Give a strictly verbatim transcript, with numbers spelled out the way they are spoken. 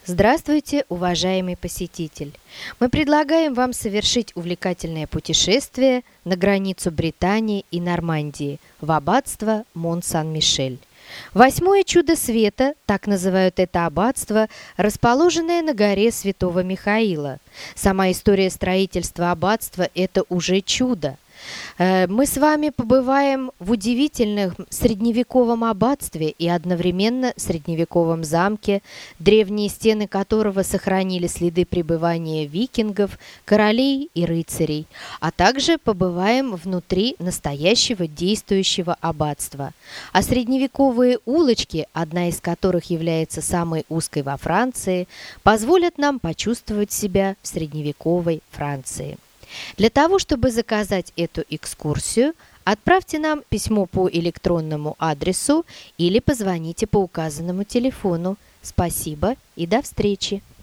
Здравствуйте, уважаемый посетитель! Мы предлагаем вам совершить увлекательное путешествие на границу Британии и Нормандии в аббатство Мон-Сан-Мишель. Восьмое чудо света, так называют это аббатство, расположенное на горе Святого Михаила. Сама история строительства аббатства – это уже чудо. Мы с вами побываем в удивительном средневековом аббатстве и одновременно средневековом замке, древние стены которого сохранили следы пребывания викингов, королей и рыцарей, а также побываем внутри настоящего действующего аббатства. А средневековые улочки, одна из которых является самой узкой во Франции, позволят нам почувствовать себя в средневековой Франции. Для того, чтобы заказать эту экскурсию, отправьте нам письмо по электронному адресу или позвоните по указанному телефону. Спасибо и до встречи!